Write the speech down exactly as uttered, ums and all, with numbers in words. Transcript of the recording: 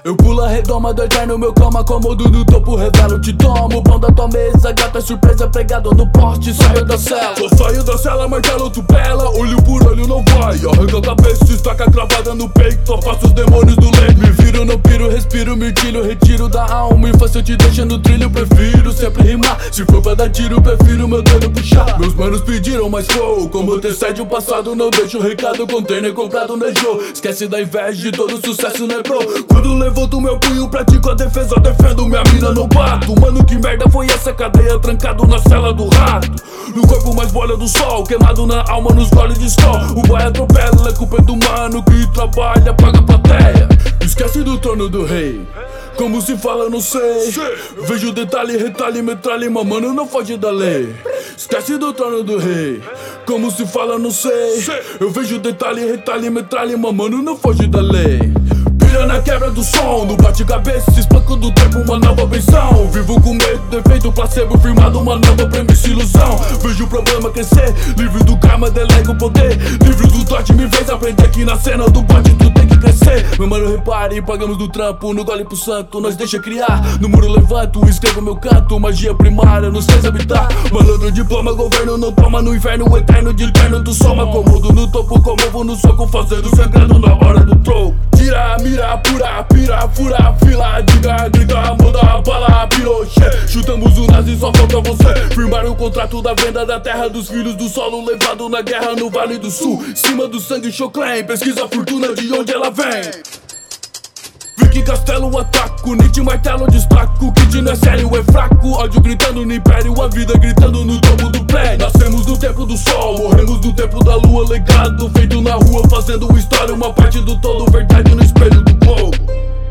Eu pulo a redoma do eterno, meu cama cômodo no topo, revelo, te tomo. O pão da tua mesa, gata surpresa pregado no poste, saio da cela. Só saio da cela, martelo tupela, olho por olho não vai. Arranca a cabeça, estaca cravada no peito, só faço os demônios do leito. Me viro, não piro, respiro, mirtilho, retiro da alma. Infância te deixa no trilho, prefiro sempre rimar. Se for pra dar tiro, prefiro meu dedo puxar. Meus manos pediram mais flow, como antecede o passado, não deixo o recado, container comprado no Joe. Esquece da inveja de todo sucesso, né bro? Quando levanto meu punho, pratico a defesa, defendo minha mina, não bato. Mano, que merda foi essa cadeia, trancado na cela do rato. No corpo mais bolha do sol, queimado na alma nos goles de sol. O boy atropela, é culpa do mano que trabalha, paga a plateia. Esquece do trono do rei, como se fala, não sei. Vejo detalhe, retalhe, metralha, mano, não foge da lei. Esquece do trono do rei, como se fala, não sei. Eu vejo detalhe, retalhe, metralha, mano, não foge da lei. Pilha na quebra do som, no bate-cabeça, se espanco do tempo, uma nova pensão. Vivo com medo, defeito, placebo, firmado, uma nova premissa, ilusão. Vejo o problema crescer, livre do karma, delego o poder. Livre do trote, me fez aprender que na cena do bote tu tem que crescer. Meu mano, repare, pagamos do trampo, no gole pro santo, nós deixa criar. No muro levanto, escrevo meu canto, magia primária nos fez habitar. Malandro, diploma, governo não toma, no inferno eterno de terno tu soma. Comodo no topo, comovo no soco, fazendo sangrando na hora do troco. Tira, mira, pura, pira, fura, fila, diga, grita, manda bala, Pinochet. Chutamos o nazi, só falta você. Firmar o contrato da venda da terra dos filhos do solo, levado na guerra no Vale do Sul. Cima do sangue, Choclen, pesquisa a fortuna de onde ela vem. Vicky Castelo, ataco, Nietzsche, martelo, destaco. Kid não é sério, é fraco. Ódio gritando no império, a vida gritando no topo do prédio. Nascemos no tempo do sol, morremos no tempo da lua. Legado feito na rua, fazendo história, uma parte do todo, verdade no espelho do globo.